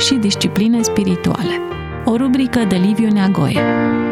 și discipline spirituale. O rubrică de Liviu Neagoe.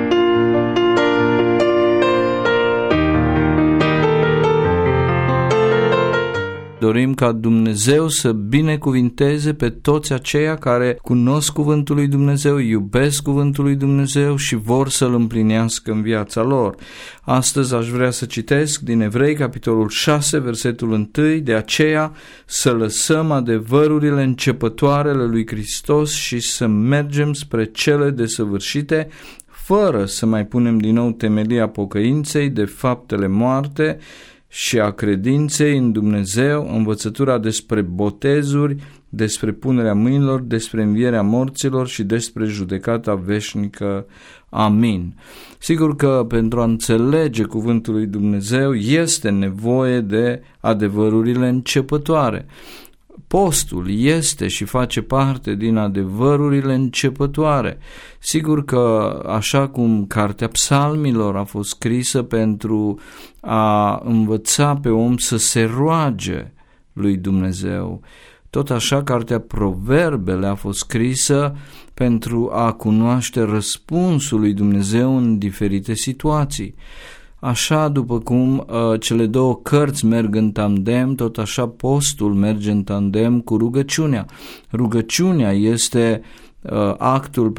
Dorim ca Dumnezeu să binecuvinteze pe toți aceia care cunosc Cuvântul lui Dumnezeu, iubesc Cuvântul lui Dumnezeu și vor să-L împlinească în viața lor. Astăzi aș vrea să citesc din Evrei, capitolul 6, versetul 1, de aceea să lăsăm adevărurile începătoare ale lui Hristos și să mergem spre cele desăvârșite, fără să mai punem din nou temelia pocăinței de faptele moarte și a credinței în Dumnezeu, învățătura despre botezuri, despre punerea mâinilor, despre învierea morților și despre judecata veșnică. Amin. Sigur că pentru a înțelege cuvântul lui Dumnezeu este nevoie de adevărurile începătoare. Postul este și face parte din adevărurile începătoare. Sigur că așa cum Cartea Psalmilor a fost scrisă pentru a învăța pe om să se roage lui Dumnezeu, tot așa Cartea Proverbele a fost scrisă pentru a cunoaște răspunsul lui Dumnezeu în diferite situații. Așa, după cum cele două cărți merg în tandem, tot așa postul merge în tandem cu rugăciunea. Rugăciunea este actul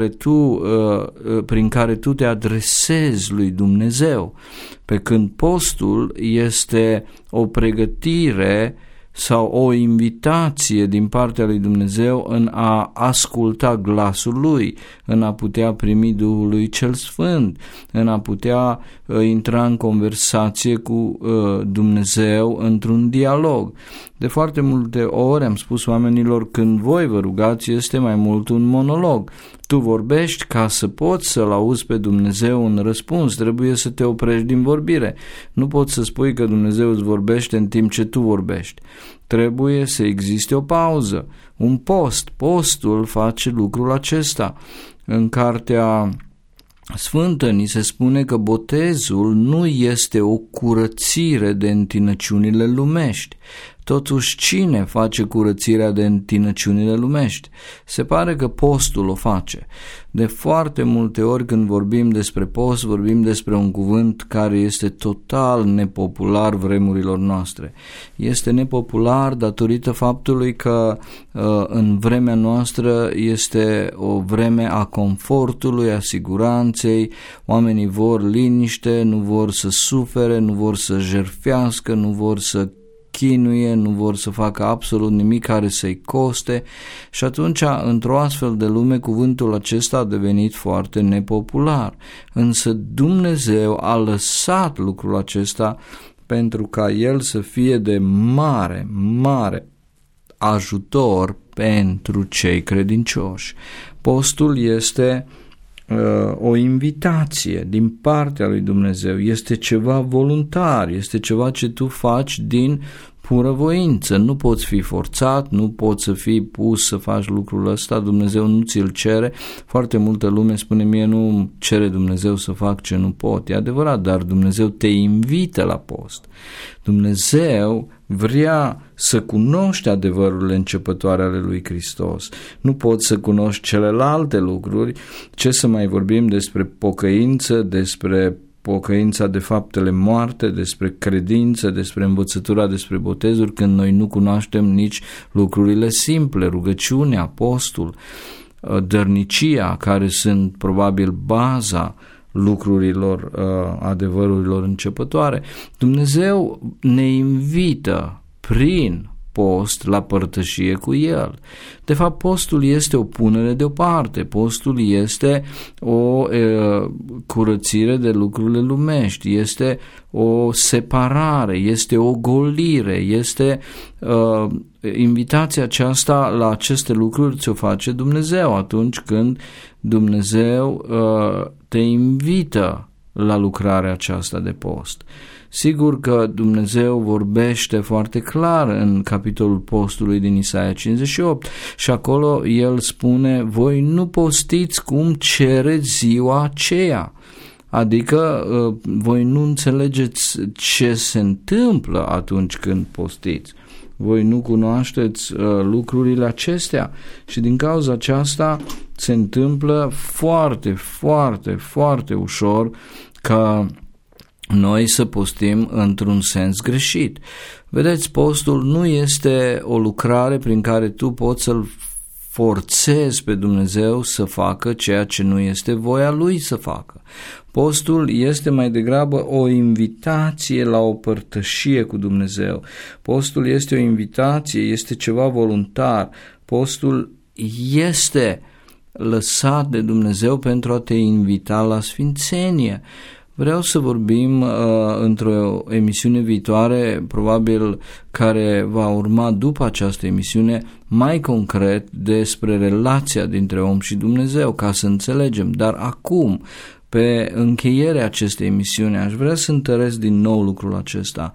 prin care tu te adresezi lui Dumnezeu, pe când postul este o pregătire sau o invitație din partea lui Dumnezeu în a asculta glasul Lui, în a putea primi Duhul Lui cel Sfânt, în a putea intra în conversație cu Dumnezeu într-un dialog. De foarte multe ori am spus oamenilor, când voi vă rugați, este mai mult un monolog. Tu vorbești ca să poți să-L auzi pe Dumnezeu în răspuns, trebuie să te oprești din vorbire. Nu poți să spui că Dumnezeu îți vorbește în timp ce tu vorbești. Trebuie să existe o pauză, un post. Postul face lucrul acesta. În Cartea Sfântă ni se spune că botezul nu este o curățire de întinăciunile lumești. Totuși, cine face curățirea de întinăciunile lumești? Se pare că postul o face. De foarte multe ori când vorbim despre post, vorbim despre un cuvânt care este total nepopular vremurilor noastre. Este nepopular datorită faptului că în vremea noastră este o vreme a confortului, a siguranței, oamenii vor liniște, nu vor să sufere, nu vor să jertfească, nu vor să chinuie, nu vor să facă absolut nimic care să-i coste și atunci, într-o astfel de lume, cuvântul acesta a devenit foarte nepopular. Însă Dumnezeu a lăsat lucrul acesta pentru ca el să fie de mare, mare ajutor pentru cei credincioși. Postul este o invitație din partea lui Dumnezeu, este ceva voluntar, este ceva ce tu faci din pură voință, nu poți fi forțat, nu poți să fii pus să faci lucrul ăsta, Dumnezeu nu ți-l cere. Foarte multă lume spune, mie nu cere Dumnezeu să fac ce nu pot. E adevărat, dar Dumnezeu te invită la post. Dumnezeu vrea să cunoști adevărurile începătoare ale lui Hristos. Nu poți să cunoști celelalte lucruri, ce să mai vorbim despre pocăință, despre pocăința de faptele moarte, despre credință, despre învățătura, despre botezuri, când noi nu cunoaștem nici lucrurile simple, rugăciunea, postul, dărnicia, care sunt probabil baza lucrurilor, adevărurilor începătoare. Dumnezeu ne invită prin post la părtășie cu El. De fapt, postul este o punere deoparte, postul este o curățire de lucrurile lumești, este o separare, este o golire, este invitația aceasta la aceste lucruri ți-o face Dumnezeu atunci când Dumnezeu te invită la lucrarea aceasta de post. Sigur că Dumnezeu vorbește foarte clar în capitolul postului din Isaia 58 și acolo El spune, voi nu postiți cum cereți ziua aceea. Adică voi nu înțelegeți ce se întâmplă atunci când postiți. voi nu cunoașteți lucrurile acestea? Și din cauza aceasta se întâmplă foarte, foarte, foarte ușor ca noi să postim într-un sens greșit. Vedeți, postul nu este o lucrare prin care tu poți să-L forțezi pe Dumnezeu să facă ceea ce nu este voia Lui să facă. Postul este mai degrabă o invitație la o părtășie cu Dumnezeu. Postul este o invitație, este ceva voluntar. Postul este lăsat de Dumnezeu pentru a te invita la sfințenie. Vreau să vorbim într-o emisiune viitoare, probabil care va urma după această emisiune, mai concret despre relația dintre om și Dumnezeu, ca să înțelegem. Dar acum, pe încheierea acestei emisiuni, aș vrea să întăresc din nou lucrul acesta.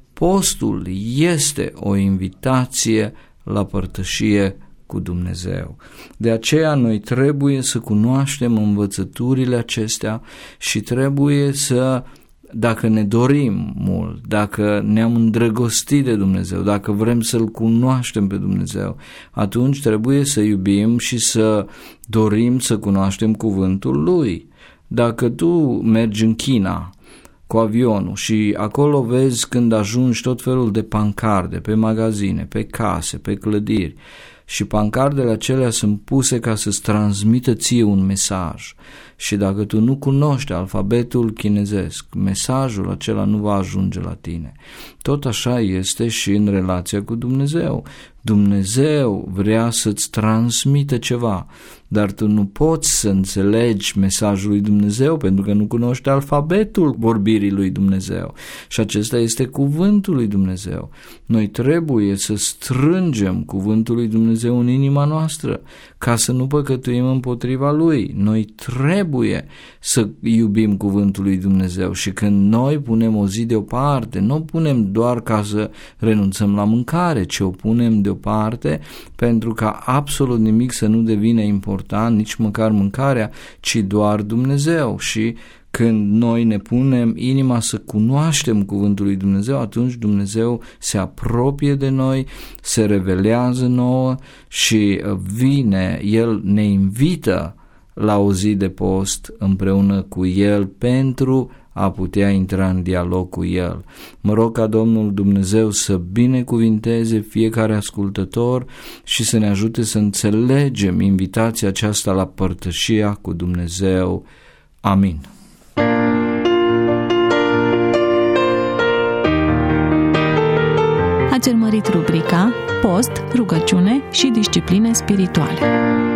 Postul este o invitație la părtășie cu Dumnezeu. De aceea noi trebuie să cunoaștem învățăturile acestea și trebuie să, dacă ne dorim mult, dacă ne-am îndrăgostit de Dumnezeu, dacă vrem să-L cunoaștem pe Dumnezeu, atunci trebuie să iubim și să dorim să cunoaștem cuvântul Lui. Dacă tu mergi în China cu avionul și acolo vezi când ajungi tot felul de pancarde pe magazine, pe case, pe clădiri, și pancardele acelea sunt puse ca să-ți transmită ție un mesaj. Și dacă tu nu cunoști alfabetul chinezesc, mesajul acela nu va ajunge la tine. Tot așa este și în relația cu Dumnezeu. Dumnezeu vrea să-ți transmită ceva, dar tu nu poți să înțelegi mesajul lui Dumnezeu pentru că nu cunoști alfabetul vorbirii lui Dumnezeu. Și acesta este cuvântul lui Dumnezeu. Noi trebuie să strângem cuvântul lui Dumnezeu în inima noastră ca să nu păcătuim împotriva lui. Noi trebuie să iubim cuvântul lui Dumnezeu și când noi punem o zi deoparte, nu o punem doar ca să renunțăm la mâncare, ci o punem deoparte pentru ca absolut nimic să nu devină important, nici măcar mâncarea, ci doar Dumnezeu. Și când noi ne punem inima să cunoaștem cuvântul lui Dumnezeu, atunci Dumnezeu se apropie de noi, se revelează nouă și vine, El ne invită la o zi de post împreună cu El pentru a putea intra în dialog cu El. Mă rog ca Domnul Dumnezeu să binecuvinteze fiecare ascultător și să ne ajute să înțelegem invitația aceasta la părtășia cu Dumnezeu. Amin. Ați urmărit rubrica Post, rugăciune și discipline spirituale.